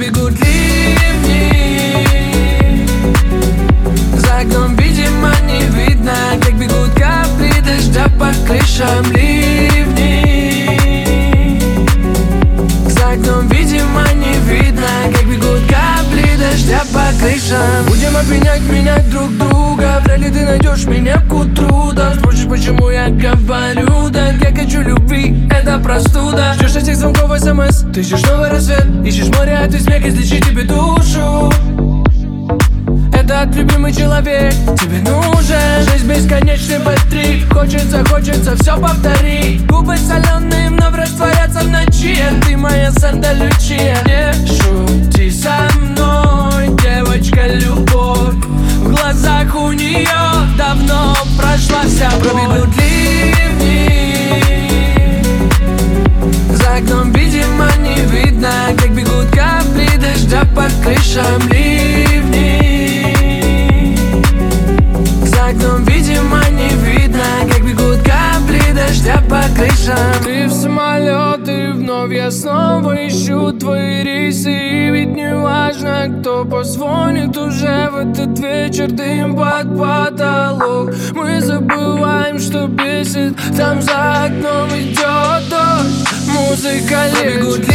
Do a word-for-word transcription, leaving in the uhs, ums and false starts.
Пробегут ливни, за окном, видимо, не видно, как бегут капли дождя по крышам. Ливни, за окном, видимо, не видно, как бегут капли дождя по крышам. Будем обвинять, менять друг друга, вряд ли ты найдешь меня к утру. Да, спросишь, почему я говорю так, я хочу любви, это простуда. Ждешь этих звонков смс, ты ищешь новый рассвет, ищешь море, а ты смех излечит тебе душу. Этот любимый человек тебе нужен. Жизнь бесконечный быстрей, хочется, хочется все повторить. Губы соленые вновь растворятся в ночи, а ты моя Санта-Лючия. Не шути со мной, девочка, любовь в глазах у нее давно прошла вся боль. Пробегут ливни, за окном, видимо, не видно, как бегут капли дождя по крышам. Ливни, за окном, видимо, не видно, как бегут капли дождя по крышам. Ты в самолет, и вновь я снова ищу твои рейсы. И ведь не важно, кто позвонит уже в этот вечер, дым под потолок. Мы забываем, что бесит, там за окном идет дождь, музыка лечит.